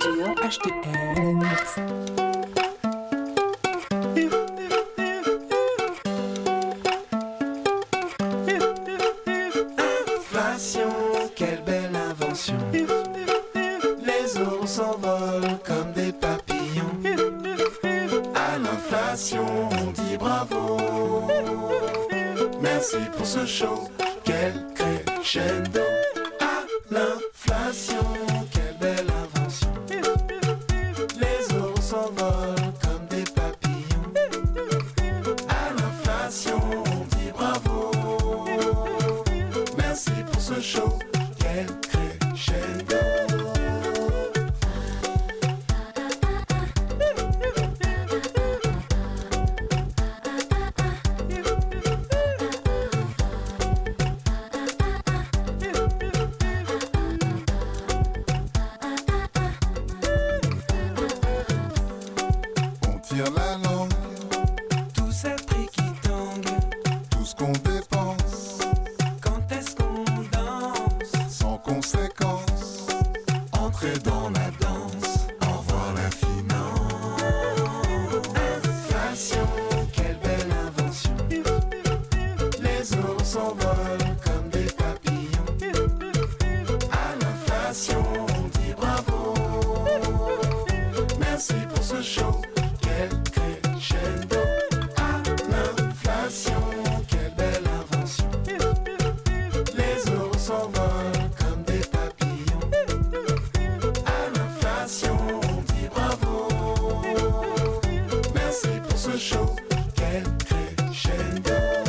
Studio HTX. Quelle belle invention. Les euros s'envolent comme des papillons. À l'inflation, on dit bravo. Merci pour ce show. Quel crescendo. À l'inflation, quelle belle invention. Les euros s'envolent comme des papillons. À l'inflation, on dit bravo. Merci pour ce show. Quel crescendo. On tire la langue, Tous ces prix qui tanguent. tout ce qu'on dépense, Quand est-ce qu'on danse? sans conséquence. Entrer dans la danse. Au revoir la finance. Inflation, quelle belle invention. Les euros s'envolent comme des papillons. À l'inflation, on dit bravo. Merci pour ce show. Quel crescendo. À l'inflation, quelle belle invention. Les euros s'envolent comme des papillons. À l'inflation, on dit bravo. Merci pour ce show. Quel crescendo.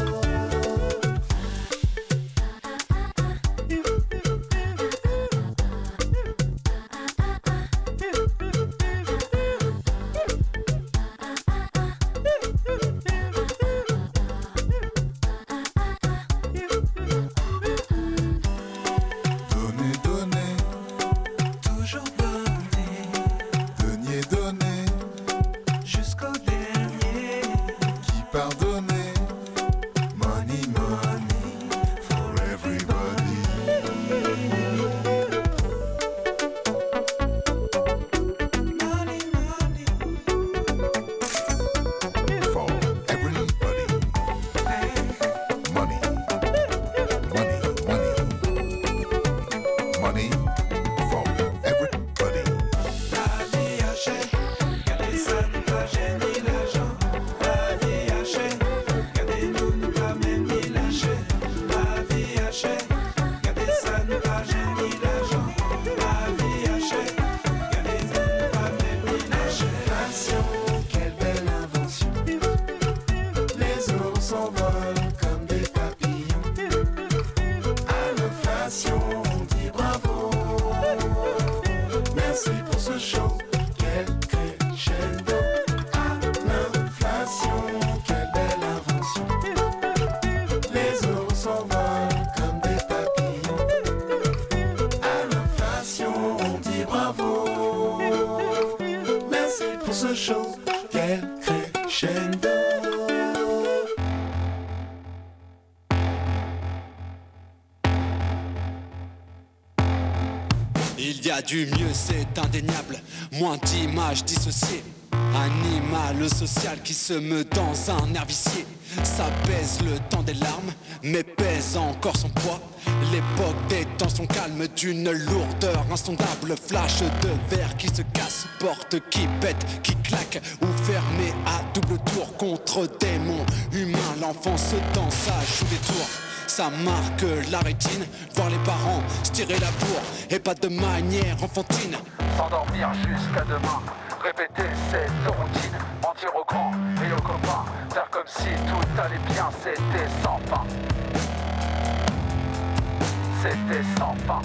Donnez, donnez, Toujours donner denier, donnez, jusqu'au dernier. qui pardonnez. Money, money for everybody. Money, money. For everybody. Money, money, money. Money for everybody. La vie hachée, regardez ça, nous pas gêner l'argent. La vie hachée, regardez-nous, nous pas même ni lâcher. La vie hachée, regardez ça, nous pas gêner l'argent. La vie hachée, regardez-nous, nous pas même ni lâcher. Inflation, quelle belle invention. Les euros s'envolent comme des papillons. À l'inflation, on dit bravo. Merci pour ce show. Quel crescendo. À l'inflation, quelle belle invention. Les euros s'envolent comme des papillons. À l'inflation, on dit bravo. Merci pour ce show. Quel crescendo. Il y a du mieux, c'est indéniable. Moins d'images dissociées. Animal social qui se meut dans un air vicié. Ça pèse le temps des larmes, mais pèse encore son poids. L'époque des temps sont calmes d'une lourdeur insondable. Flash de verre qui se casse, porte qui pète, qui claque, ou fermée à double tour contre démons humains. L'enfance dans sa joue des tours. Ça marque la rétine, voir les parents se tirer la bourre, et pas de manière enfantine. S'endormir jusqu'à demain, répéter cette routine, mentir aux grands et aux copains, faire comme si tout allait bien, c'était sans fin. C'était sans fin.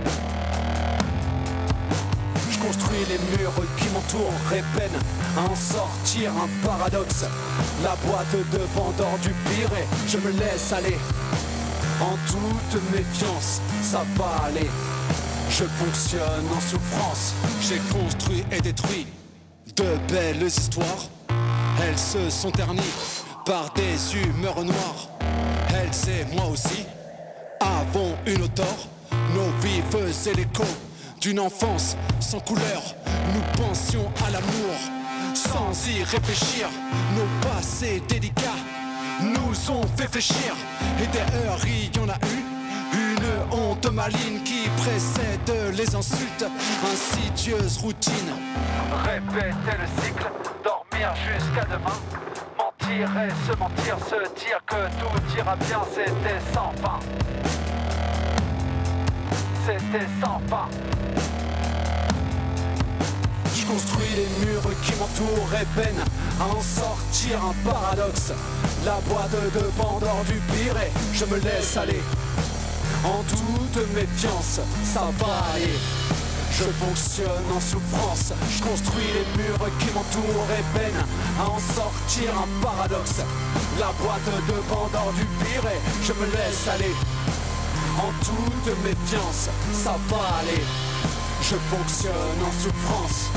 Je construis les murs qui m'entourent et peine à en sortir un paradoxe. La boîte de Pandore du pire et je me laisse aller. En toute méfiance, ça va aller. Je fonctionne en souffrance. J'ai construit et détruit de belles histoires. Elles se sont ternies par des humeurs noires. Elles et moi aussi avons une auteur. Nos vies faisaient l'écho d'une enfance sans couleur. nous pensions à l'amour sans y réfléchir. Nos passés délicats nous ont fait fléchir. Et des heures, il y en a eu une honte maligne qui précède les insultes, insidieuse routine. Répéter le cycle, dormir jusqu'à demain. Mentir et se mentir, se dire que tout ira bien, c'était sans fin. C'était sans fin. Je construis les murs qui m'entourent et peine à en sortir un paradoxe. La boîte de Pandore du pire et je me laisse aller. En toute méfiance, ça va aller. Je fonctionne en souffrance. Je construis les murs qui m'entourent et peine à en sortir un paradoxe. La boîte de Pandore du pire et je me laisse aller. En toute méfiance, ça va aller. Je fonctionne en souffrance.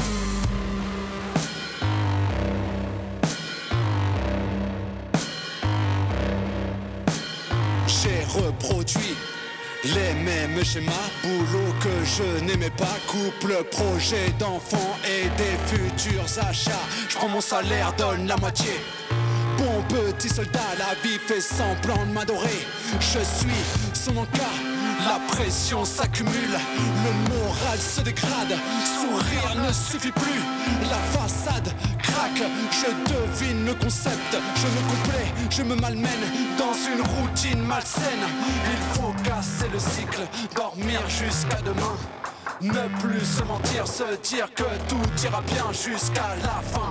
J'ai reproduit les mêmes schémas, boulot que je n'aimais pas, couple, projet d'enfants et des futurs achats. Je prends mon salaire, donne la moitié. Bon petit soldat, la vie fait semblant de m'adorer. Je suis son encart, la pression s'accumule, le moral se dégrade. Sourire ne suffit plus, la façade craque. Je devine le concept, je me complais, je me malmène dans une routine malsaine. Il faut casser le cycle, dormir jusqu'à demain. Ne plus se mentir, se dire que tout ira bien jusqu'à la fin.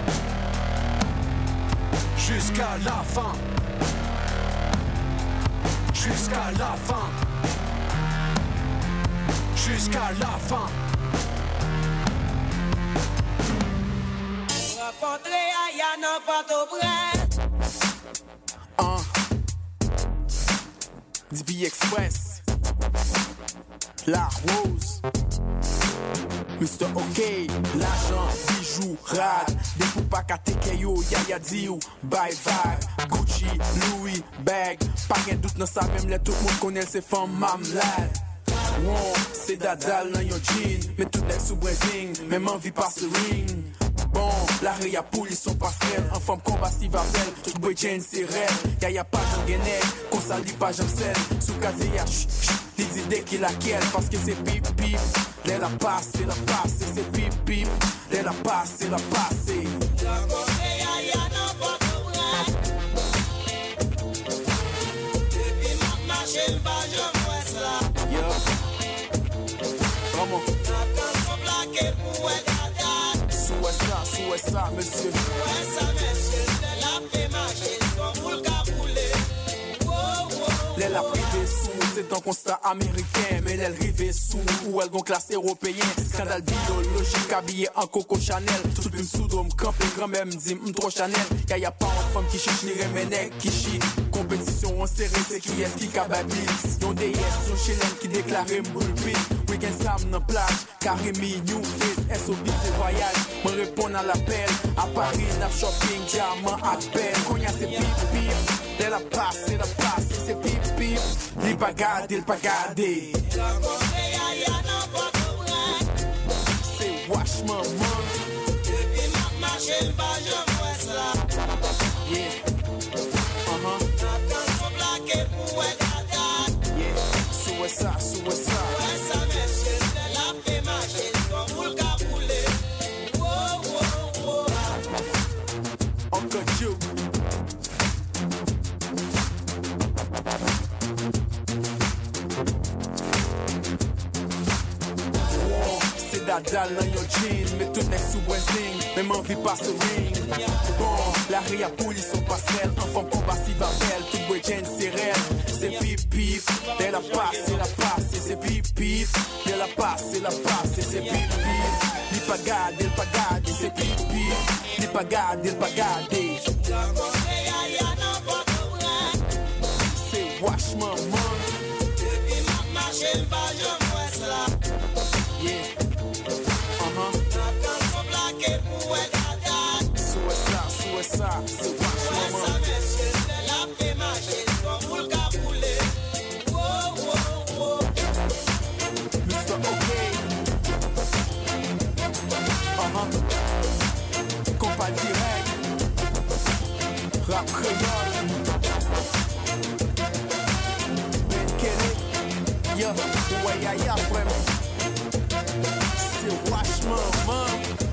Jusqu'à la fin. Jusqu'à la fin. Jusqu'à la fin. Rencontrer Ayana Port-au-Prince. DB Express, La Rose, Mr. OK, l'argent, bijoux, rad, des poupas katekeyo, yaya diou, bye bye, Gucci, Louis, bag, pas qu'un doute dans ça, même les tout le monde connaît ces femmes mamlades. Wow, c'est dadal dans yon jean, mais tout les sous brésil, même envie passe le ring. Bon, la réa poule, ils sont pas frères. En forme combative à belle, tout boy chain c'est réel. Y'a pas de guenec, qu'on s'allie pas j'aime celle. Sous casier y'a les idées qui laquelle. Parce que c'est pip pip, les la passe, c'est pip pip. Les la passe, c'est la passée. Yo, vraiment. Sous ça, monsieur. Elle a privé sous, c'est un constat américain, mais elle rive sous, ou elle gon classe européen. Scandale biologique, habillé en Coco Chanel. Tout le sous d'homme campé, grand-mère m'dit trop Chanel. Y'a pas une femme qui cherche ni remenek qui chie. Compétition en serré, c'est qui est-ce qui cababise. Yon des yes, yon chelem qui déclare m'boulpit. Week-end sam nan plage, Karimi, New Face, SOB c'est voyage. Me répond à l'appel, à Paris, nap shopping, diamant à peine. Konya c'est pip pip, elle a passé, c'est pip pip. Il pas gardé, c'est wash maman. Yeah. Yeah. Sous ça. Uncle Joe. C'est dadal dans your jean, mais tout n'est sous Brésil, même envie passe le ring. Bon, la réa poule, ils sont pas seuls, en forme combative à belle, tout boy chain c'est réel. C'est pip pip, elle a passé, c'est pip pip, elle a passé, c'est pip pip. Il pas gardé, c'est pip pip, il pas gardé. C'est wash maman. Yeah. Sous ça, c'est wash maman. Mr. OK. Rap créole. Ben Kelly, yo, ouais, ya, frère. C'est vachement, man.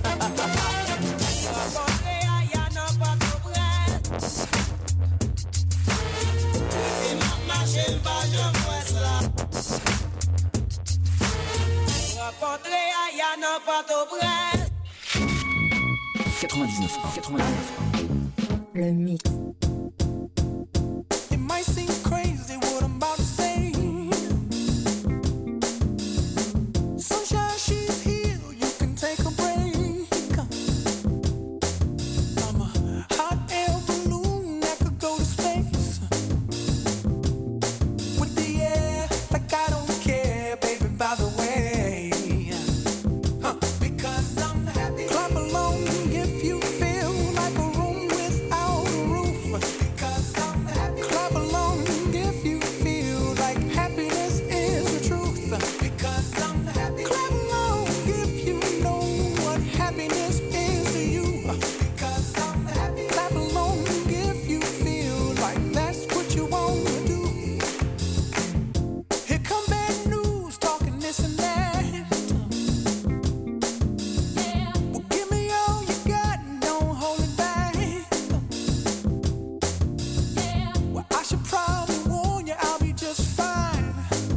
Rencontrer Ayana Port-au-Prince. 99.1. Le mix. It might seem crazy what I'm about to say. Sunshine, she's here, you can take a break. I'm a hot air balloon that could go to space. With the air, like I don't care, baby, by the way. Because I'm happy. Clap along if you feel like a room without a roof. Because I'm happy. Clap along if you feel like happiness is the truth. Because I'm happy. Clap along if you know what happiness is to you. Because I'm happy. Clap along if you feel like that's what you want to do. Here come bad news, talking this and that. Well, give me all you got and don't hold it back. Well, I should probably warn you, I'll be just fine.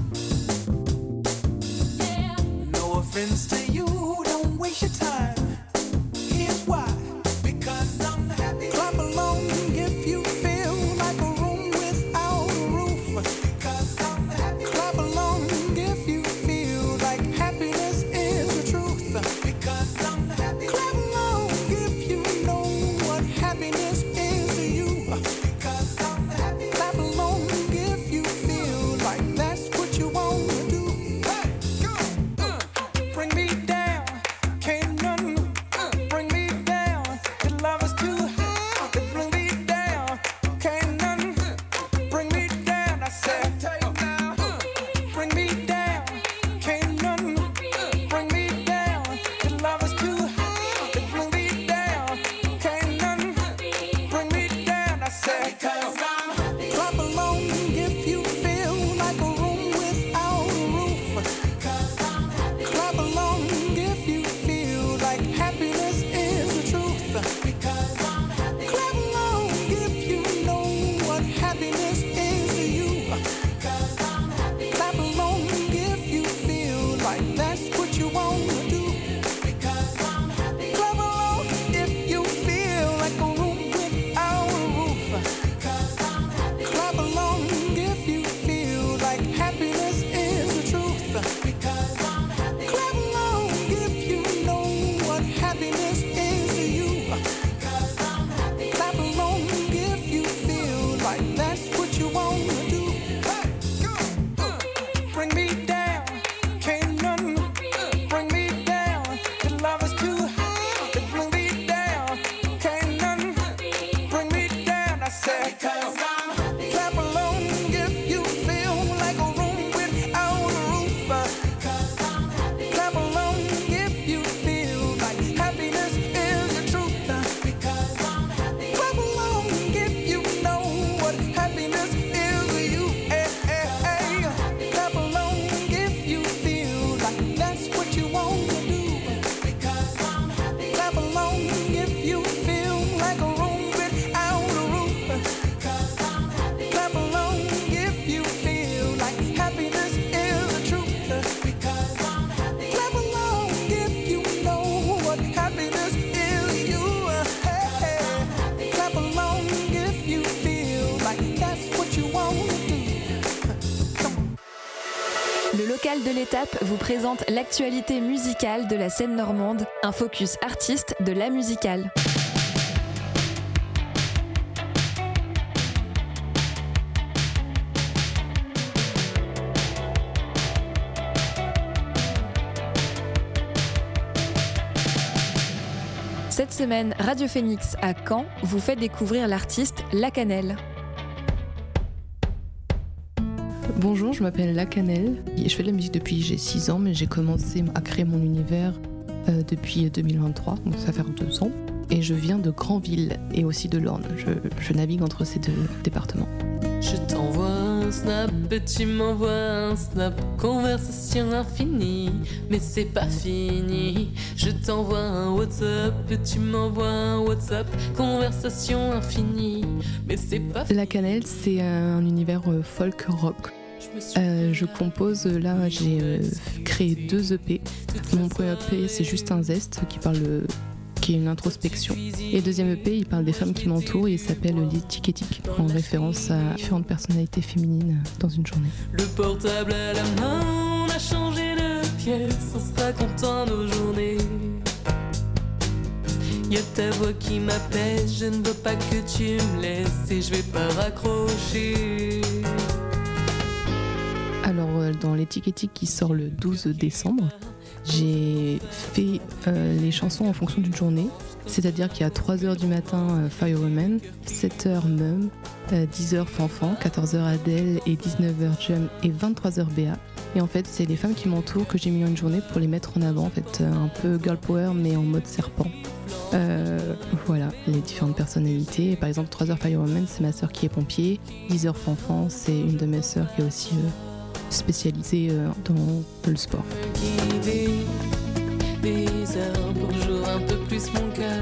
No offense to you, don't waste your time. Here's why. Because I'm happy. Clap along if you feel like a room without a roof. Because I'm happy. Clap along if you feel like happiness is the truth. Because I'm happy. Clap along if you know what happiness is to you. Because I'm happy. Clap along if you feel like that's what you want to do. Hey, go. Bring me down, can't none bring me down. The love is too high, bring me down, can't none bring me down. I said, bring me down, can't none bring me down. The love is too high, bring me down, can't none bring me down. I said, because I'm happy. Clap along if you feel like a room without a roof. Because I'm happy. Clap along if you feel like happiness is the truth. Because I'm happy. Clap along if you know what happiness is to you. Because I'm happy. Clap along if you feel like that's what you want to do. Because I'm happy. Clap along if you feel like a room without a roof. Because I'm happy. Clap along if you feel like happiness is the truth. Because I'm happy. Clap along if you know what happiness is to you. Because I'm happy. Clap along if you feel like that's what you want to do. Hey, go. Bring me down, can't none bring me down. The love is too high, bring me down, can't none bring me down. I said, because I'm happy. Clap along if you feel like a room without a roof. Because I'm happy. Clap along if you feel like happiness is the truth. Because I'm happy. Clap along if you know what happiness is to you. Hey, hey, hey. Clap along if you feel like that's what you want to do. Because I'm happy. Clap along if you feel like a room without a roof. Because I'm happy. Clap along if you feel like happiness is the truth. Because I'm happy. Clap along if you know what happiness is to you. Hey, hey. Clap along if you feel like that's what you want to do. Le local de l'étape vous présente l'actualité musicale de la scène normande, un focus artiste de la musicale. Cette semaine, Radio Phoenix à Caen vous fait découvrir l'artiste La Cannelle. Bonjour, je m'appelle La Cannelle et je fais de la musique depuis j'ai 6 ans, mais j'ai commencé à créer mon univers depuis 2023, donc ça fait 2 ans. et je viens de Granville et aussi de l'Orne. Je navigue entre ces deux départements. Je t'envoie un snap et tu m'envoies un snap. Conversation infinie, mais c'est pas fini. Je t'envoie un WhatsApp et tu m'envoies un WhatsApp. Conversation infinie, mais c'est pas fini. La Cannelle, c'est un univers folk rock. Je compose, là j'ai créé 2 EP. Mon premier EP c'est juste un zeste qui est une introspection. Et le deuxième EP il parle des femmes qui m'entourent et il s'appelle L'étiquetique, en référence à différentes personnalités féminines dans une journée. Le portable à la main, on a changé de pièce, on sera content nos journées. Y'a ta voix qui m'appelle, je ne veux pas que tu me laisses et je vais pas raccrocher. Alors dans L'étiquetique qui sort le 12 décembre, j'ai fait les chansons en fonction d'une journée. C'est-à-dire qu'il y a 3h du matin Fire Woman, 7h Mum, 10h Fanfan, 14h Adele et 19h Jum et 23h Béa. Et en fait c'est les femmes qui m'entourent que j'ai mis en une journée pour les mettre en avant, en fait un peu girl power mais en mode serpent. Voilà, les différentes personnalités. Par exemple 3h Fire Woman c'est ma sœur qui est pompier, 10h Fanfan c'est une de mes sœurs qui est aussi spécialisée dans le sport. Des heures pour jouer un peu plus mon cœur.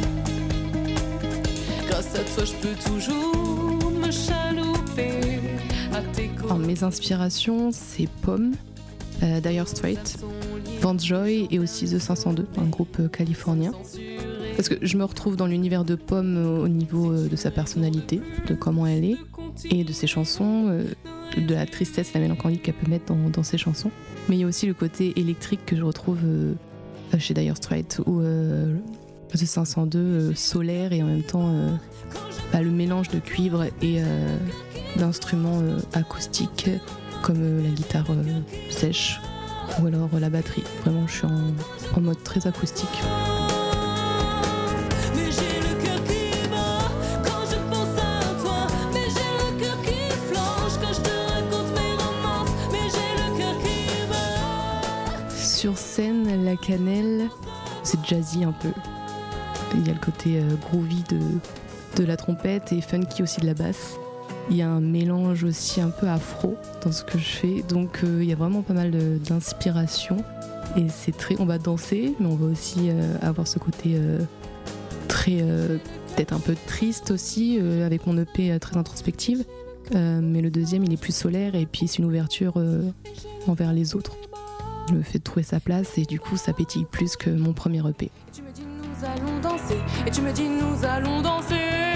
Grâce à toi je peux toujours me chalouper à tes côtés. Alors, mes inspirations c'est Pomme, Dire Straits, Vance Joy et aussi The 502, un groupe californien. Parce que je me retrouve dans l'univers de Pomme au niveau de sa personnalité, de comment elle est, et de ses chansons, de la tristesse, la mélancolie qu'elle peut mettre dans ses chansons. Mais il y a aussi le côté électrique que je retrouve chez Dire Straits ou The 502, solaire et en même temps le mélange de cuivre et d'instruments acoustiques comme la guitare sèche ou alors la batterie. Vraiment, je suis en mode très acoustique. Sur scène, La Cannelle, c'est jazzy un peu. Il y a le côté groovy de la trompette et funky aussi de la basse. Il y a un mélange aussi un peu afro dans ce que je fais, donc il y a vraiment pas mal d'inspiration. Et c'est on va danser, mais on va aussi avoir ce côté très peut-être un peu triste aussi, avec mon EP très introspective. Mais le deuxième, il est plus solaire et puis c'est une ouverture envers les autres. Le fait de trouver sa place et du coup ça pétille plus que mon premier EP. Et tu me dis nous allons danser, et tu me dis nous allons danser.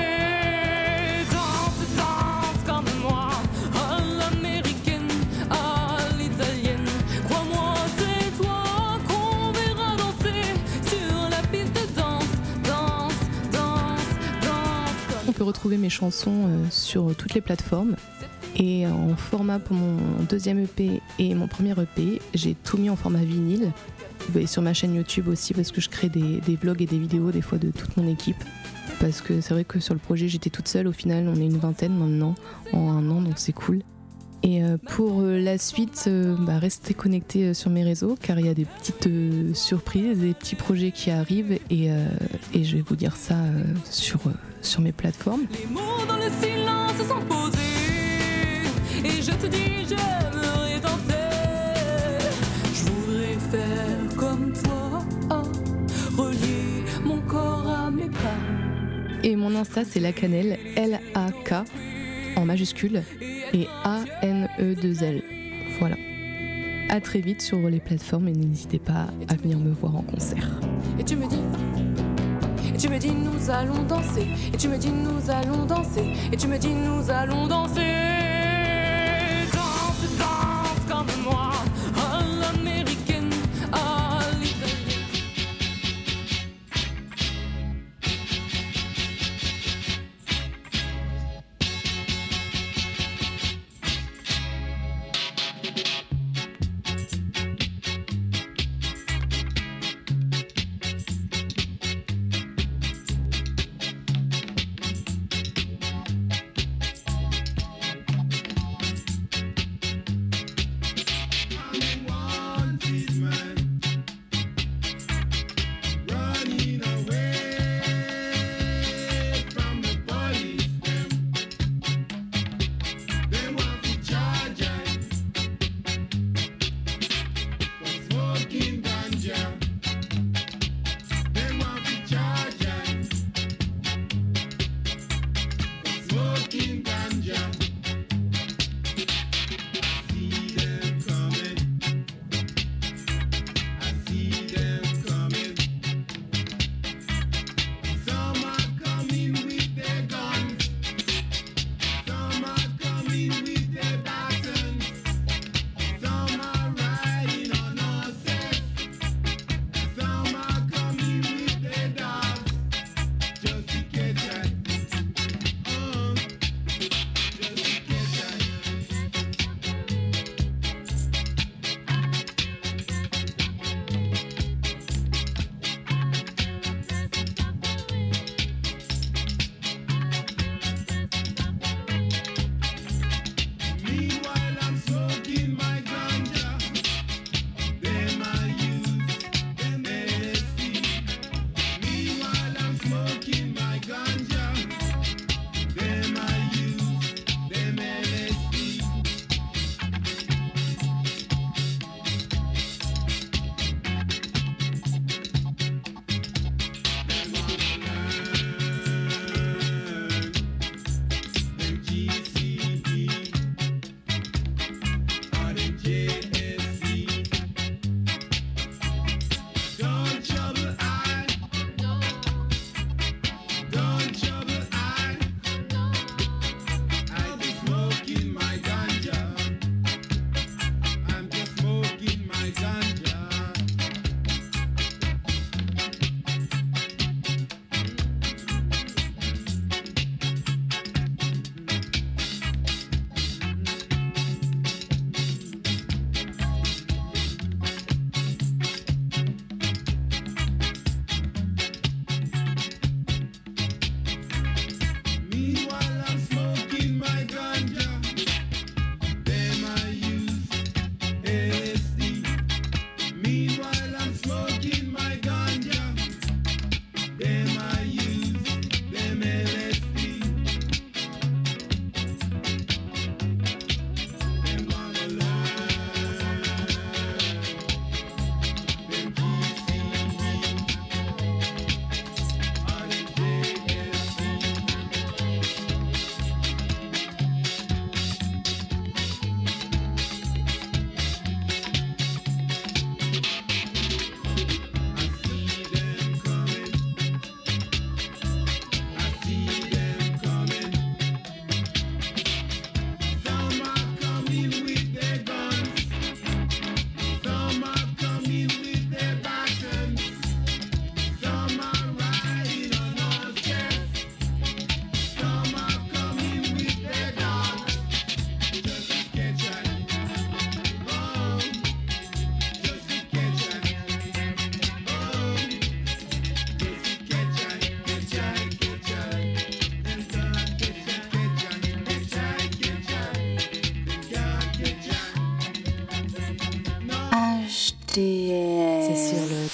Danse, danse comme moi, à l'américaine, à l'italienne. Crois-moi, c'est toi qu'on verra danser sur la piste de danse. Danse, danse, danse. On peut retrouver mes chansons sur toutes les plateformes. Et en format pour mon deuxième EP et mon premier EP, j'ai tout mis en format vinyle. Et sur ma chaîne YouTube aussi parce que je crée des vlogs et des vidéos des fois de toute mon équipe. Parce que c'est vrai que sur le projet j'étais toute seule, au final on est une vingtaine maintenant en 1 an, donc c'est cool. Et pour la suite, restez connectés sur mes réseaux car il y a des petites surprises, des petits projets qui arrivent et je vais vous dire ça sur mes plateformes. Les mots dans le silence sont posés. Et je te dis, j'aimerais danser. Je voudrais faire comme toi, relier mon corps à mes pas. Et mon Insta, c'est La Cannelle, L-A-K, en majuscule, et A-N-E-2-L. Voilà. À très vite sur les plateformes et n'hésitez pas à venir me voir en concert. Et tu me dis nous allons danser. Et tu me dis nous allons danser. Et tu me dis nous allons danser. Danse comme moi, à l'américaine, à l'italienne.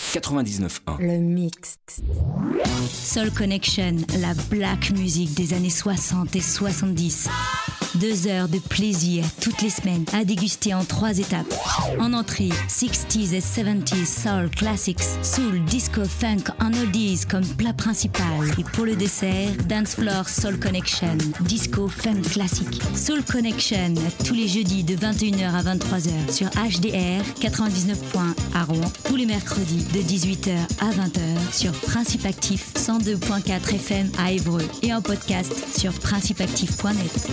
99.1. Le mix. Soul Connection, la black music des années 60 et 70. 2 heures de plaisir toutes les semaines à déguster en 3 étapes. En entrée, 60s et 70s soul classics, soul, disco, funk en oldies comme plat principal. Et pour le dessert, dance floor Soul Connection, disco, funk classique. Soul Connection, tous les jeudis de 21h à 23h sur HDR 99.1 à Rouen, tous les mercredis de 18h à 20h sur Principe Actif 102.4 FM à Évreux et en podcast sur principeactif.net.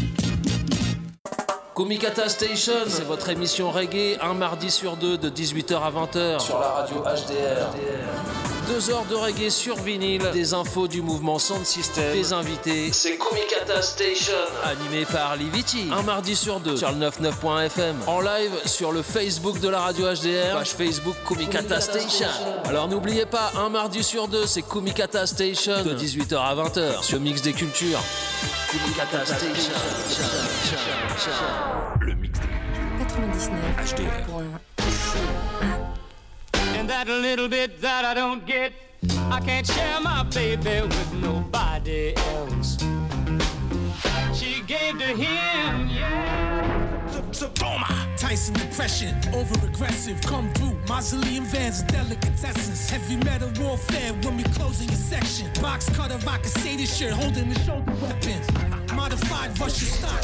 Kumikata Station, c'est votre émission reggae, un mardi sur 2 de 18h à 20h sur la radio HDR. 2 heures de reggae sur vinyle, des infos du mouvement Sound System, des invités. C'est Kumikata Station, animé par Liviti. Un mardi sur 2 sur le 99.fm. En live sur le Facebook de la radio HDR, page Facebook Kumikata Station. Alors n'oubliez pas, un mardi sur 2, c'est Kumikata Station de 18h à 20h sur Mix des Cultures. Kumikata Station. Le mix des cultures. 99. HDR. And that little bit that I don't get, I can't share my baby with nobody else. She gave to him, Tyson depression, over-aggressive, come through. Mausoleum vans, delicatessens. Heavy metal warfare when we closing your section. Box cutter, I can say this shit, holding the shoulder weapons. Modified Russian stock.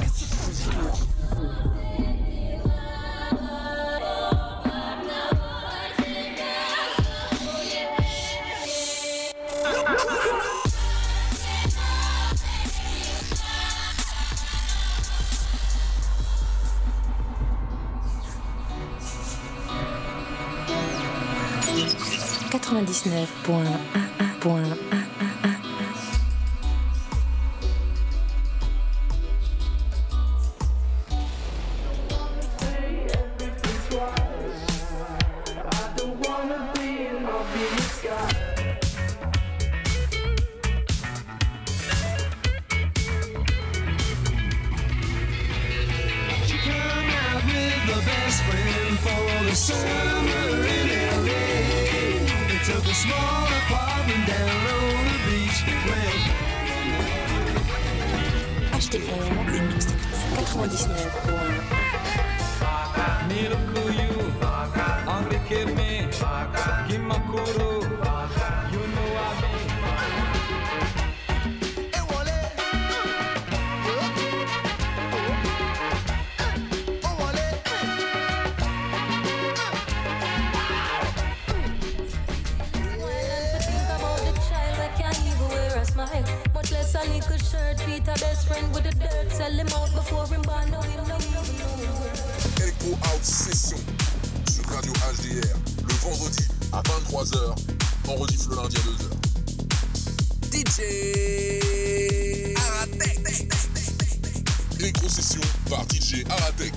Echo Out Session sur Radio HDR le vendredi à 23h, on rediff le lundi à 2h. DJ Aratek. Echo Session par DJ Aratek.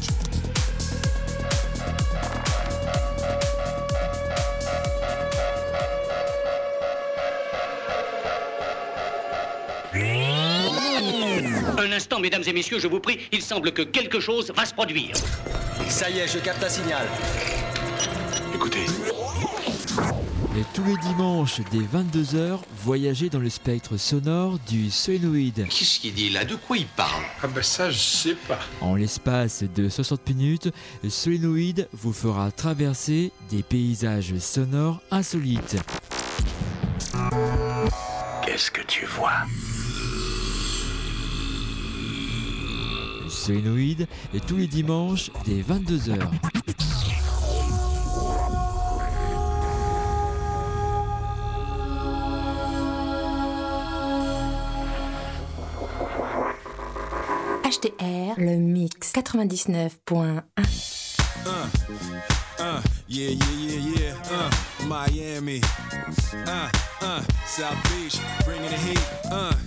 Un instant, mesdames et messieurs, je vous prie, il semble que quelque chose va se produire. Ça y est, je capte un signal. Écoutez. Et tous les dimanches, dès 22h, voyagez dans le spectre sonore du Solenoid. Qu'est-ce qu'il dit là? De quoi il parle? Ah ben ça, je sais pas. En l'espace de 60 minutes, Solenoid vous fera traverser des paysages sonores insolites. Qu'est-ce que tu vois? Solenoid et tous les dimanches dès 22h. HDR, le mix 99.1. Miami, South Beach, bringing the heat,